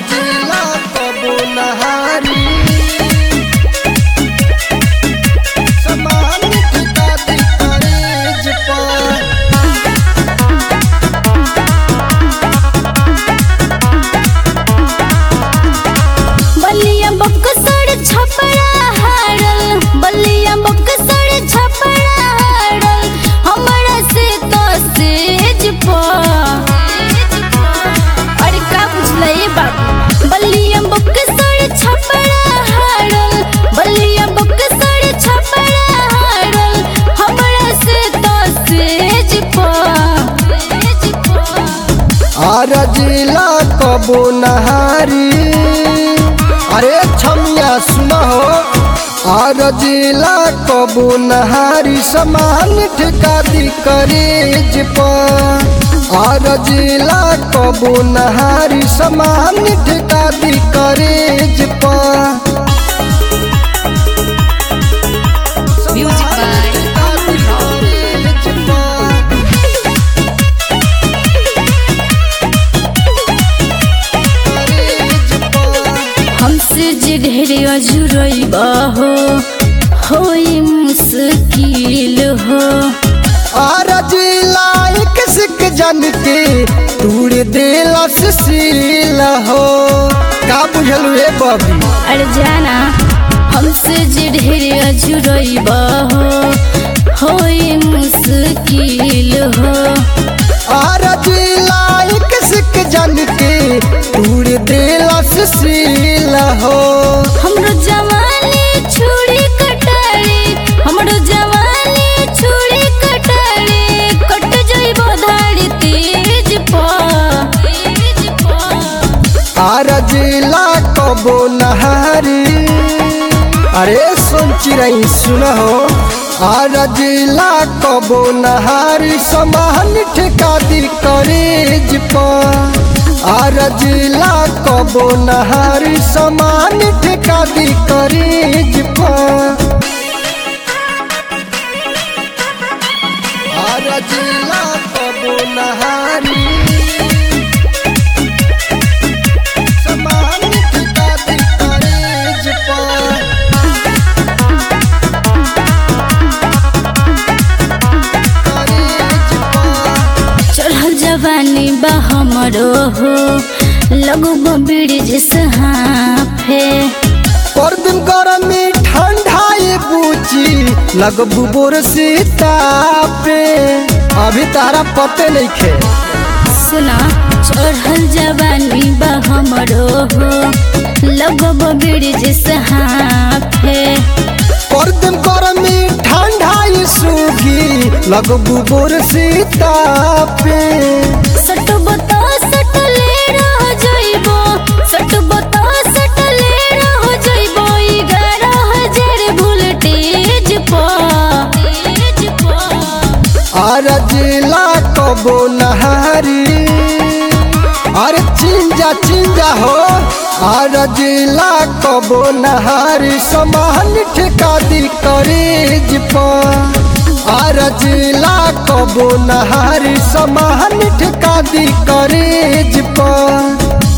जिला कबो नहारी समान ठिका दी करेज पर। बलिया बक्सर छपरा हारल, बलिया बक्सर छपरा हारल, हमरा से तो सेज पर। अरे का बुझले बाबू, बलिया बक्सर छपरा हारल, बलिया बक्सर छपरा हारल, हमरा से तो सेज पर। आर जिला कबो नहारी, अरे छमिया सुनो आर जिला कबो नहारी समान ठिका दी करेज पर। आर जिला कबो नहारी समान ठिका दी करेज पर। Music by हमसे जे ढेर अजुरैबा होई मुश्किल हो। आर जिला एक सिक जन के तूड़ देला सील हो। का बुझल हे बबी, अरे जाना हमसे जे ढेर अजुरैबा होई मुश्किल हो। आर जिला एक सिक जन के तूड़ देला सील हो। हमरो जवानी छुरी कटारी, हमरो जवानी छुरी कटारी, कट जइबो धारी तेज पर। आर जिला कबो नहारी, अरे सुन चिरई सुनहो आर जिला कबो नहारी समान ठिका दी करेज पर। आर जिला कबो नहारी समान ठिका दी करेज पर। आर जिला कबो नहारी समान ठिका दी करेज पर। चढ़ल जवानी बा हमरो हो, लगबो ब्रिज से हाफे। पर दिन गरमी ठंडाई बूची लगबू बोर सीता पे। अभी तारा पते नहीं खे सुना चढ़ल जवानी बा हमरो हो, लगबो ब्रिज से हाफे। पर दिन गरमी ठंडाई सूखी लगबू बोर सीता पे। सटबो तो सटले रह जइबो, सटबो तो सटले रह जइबो, 11,000 वोल्टेज पर। आर जिला कबो नहारी, अरे चिंजा हो आर जिला कबो नहारी समान ठिका दी करेज पर। आर जिला कबो नहारी समान ठिका दी करेज पर।